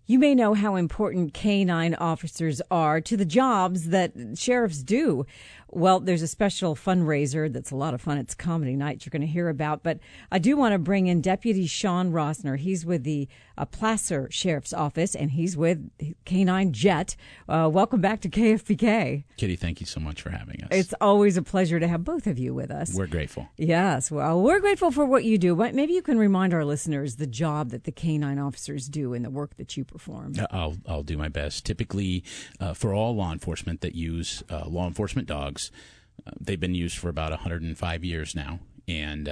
You may know how important canine officers are to the jobs that sheriffs do. Well, there's a special fundraiser that's a lot of fun. It's comedy night you're going to hear about. But I do want to bring in Deputy Sean Rosner. He's with the Placer Sheriff's Office, and he's with Canine Jet. Welcome back to KFPK. Kitty, thank you so much for having us. It's always a pleasure to have both of you with us. We're grateful. Yes, well, we're grateful for what you do. Maybe you can remind our listeners the job that the canine officers do and the work that you perform. I'll do my best. Typically, for all law enforcement that use law enforcement dogs, they've been used for about 105 years now. And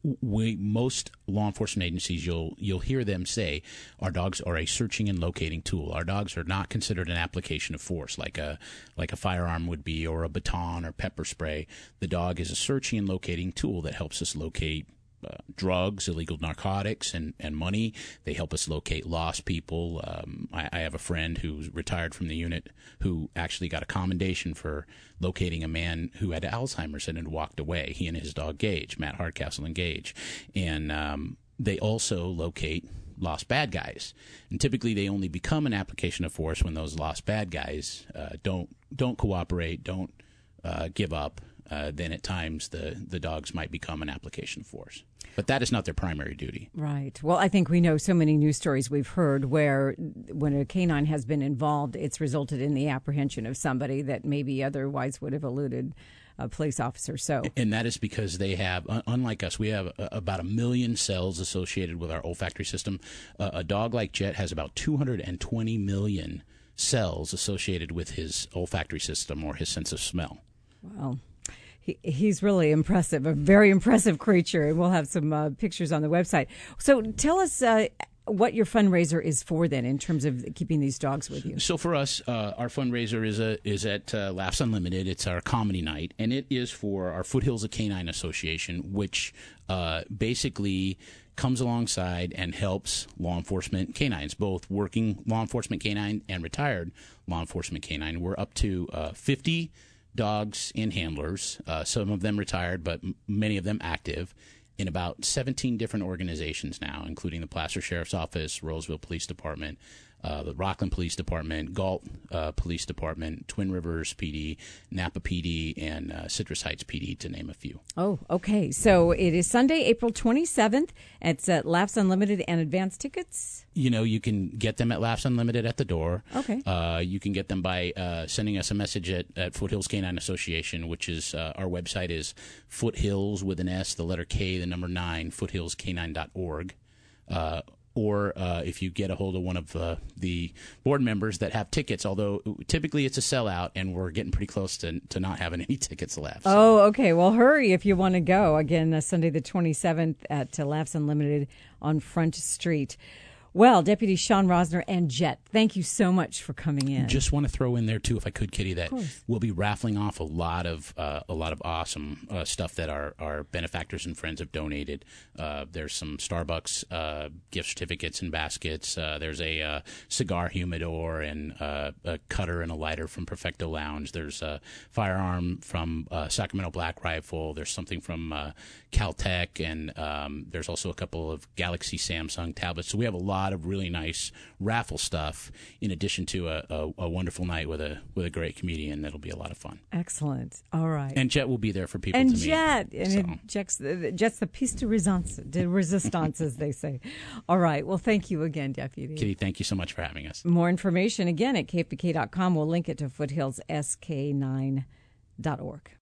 most law enforcement agencies, you'll hear them say, our dogs are a searching and locating tool. Our dogs are not considered an application of force like a firearm would be, or a baton or pepper spray. The dog is a searching and locating tool that helps us locate drugs, illegal narcotics, and money. They help us locate lost people. I have a friend who's retired from the unit who actually got a commendation for locating a man who had Alzheimer's and had walked away. He and his dog Gage, Matt Hardcastle and Gage. And they also locate lost bad guys. And typically they only become an application of force when those lost bad guys don't cooperate, don't give up. Then at times the dogs might become an application of force. But that is not their primary duty. Right. Well, I think we know so many news stories we've heard where when a canine has been involved, it's resulted in the apprehension of somebody that maybe otherwise would have eluded a police officer. And that is because they have, unlike us, we have about 1 million cells associated with our olfactory system. A dog like Jet has about 220 million cells associated with his olfactory system or his sense of smell. Wow. He's really impressive, a very impressive creature, and we'll have some pictures on the website. So tell us what your fundraiser is for then in terms of keeping these dogs with you. So for us, our fundraiser is at Laughs Unlimited. It's our comedy night, and it is for our Foothills Canine Association, which basically comes alongside and helps law enforcement canines, both working law enforcement canine and retired law enforcement canine. We're up to 50 dogs and handlers, some of them retired, but many of them active, in about 17 different organizations now, including the Placer Sheriff's Office, Roseville Police Department, the Rockland Police Department, Galt Police Department, Twin Rivers PD, Napa PD, and Citrus Heights PD, to name a few. Oh, okay. So it is Sunday, April 27th. It's at Laughs Unlimited and advance tickets? You know, you can get them at Laughs Unlimited at the door. Okay. You can get them by sending us a message at Foothills Canine Association, which is our website is Foothills with an S, the letter K, the number 9, foothillscanine.org. Or if you get a hold of one of the board members that have tickets, although typically it's a sellout, and we're getting pretty close to not having any tickets left. So. Oh, okay. Well, hurry if you want to go. Again, Sunday the 27th at Laughs Unlimited on Front Street. Well, Deputy Sean Rosner and Jet, thank you so much for coming in. Just want to throw in there too, if I could, Kitty, that we'll be raffling off a lot of awesome stuff that our benefactors and friends have donated. There's some Starbucks gift certificates and baskets. There's a cigar humidor and a cutter and a lighter from Perfecto Lounge. There's a firearm from Sacramento Black Rifle. There's something from Caltech, and there's also a couple of Galaxy Samsung tablets. So we have a lot of really nice raffle stuff, in addition to a wonderful night with a great comedian. That'll be a lot of fun. Excellent. All right. And Jet will be there for people and to meet. Jet's the piece de resistance, as they say. All right. Well, thank you again, Deputy. Kitty, thank you so much for having us. More information, again, at kfbk.com. We'll link it to foothillssk9.org.